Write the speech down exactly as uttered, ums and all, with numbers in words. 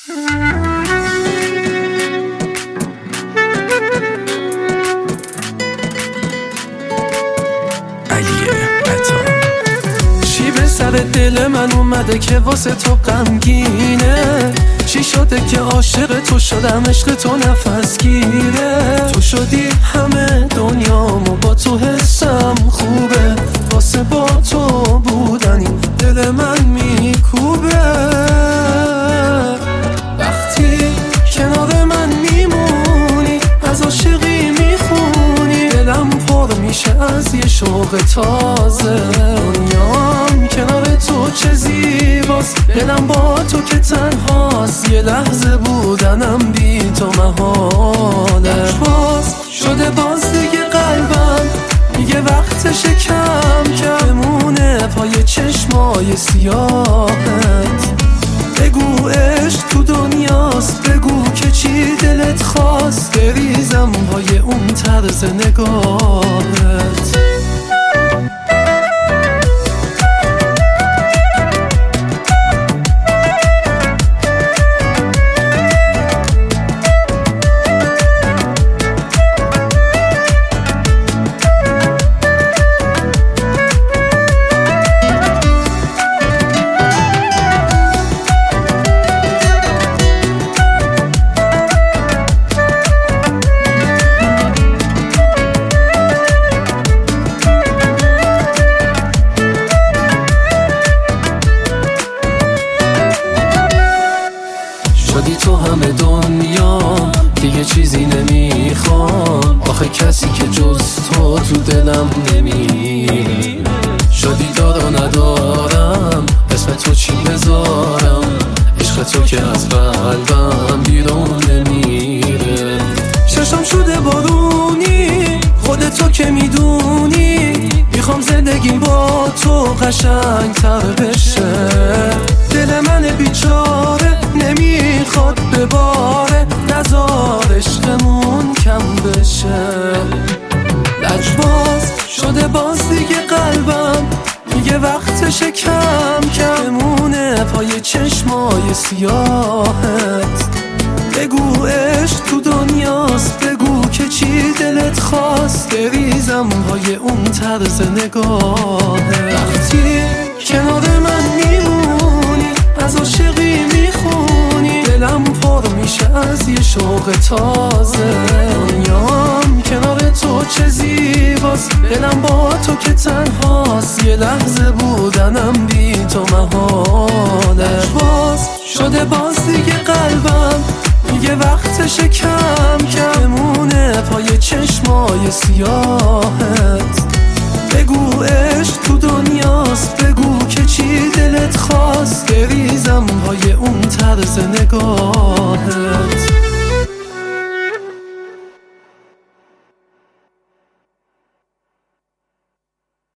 سر دل من اومده که واسه تو غمگینه. چی شده که عاشق تو شدم، عشق تو نفس گیره. تو شدی همه دنیامو، با تو حسم خوبه. واسه با تو بودنی دل من میکوبه. وقتی کنار من میمونی، از عاشقی میخونی. دلم پر میشه از یه شوق تازه. دنیام کنار تو چه زیباست، دلم با تو که تنهاست. یه لحظه بودنم بی تو محاله. باز شده باز دیگه قلبم میگه وقتشه کم کم بمونه پای چشمای سیاهت. بگو عشق تو دنیاست، بگو که چی دلت خواست. بریزم پای اون طرز نگاهت. شدی تو همه دنیام، دیگه چیزی نمیخوام. آخه کسی که جز تو تو دلم نمیره. شدی دارا ندارم، اسم تو چی بذارم. عشق تو که از قلبم بیرون نمیره. چشم شده بارونی، خودت تو که میدونی. میخوام زندگی با تو قشنگ تر بشه. دل من بیچاره نمیخواد بباره. نذار عشقمون کم بشه. لجباز شده باز دیگه قلبم میگه وقتشه کم کم بمونه پای چشمای سیاهت. بگو عشق تو دنیاست، بگو که چی دلت خواست. بریزم پای اون طرز نگاهت. وقتی کنار من میمونی، از عاشقی میخونی. دلم پر میشه از یه شوق تازه. دنیام کنار تو چه زیباست، دلم با تو که تنهاست. یه لحظه بودنم بی تو محاله. باز شده باز دیگه قلبم میگه وقتشه کم کم بمونه پای چشمای سیاهت. بگو عشق تو دنیاست، بگو که چی دلت خواست. بریزم پای اون طرز نگاه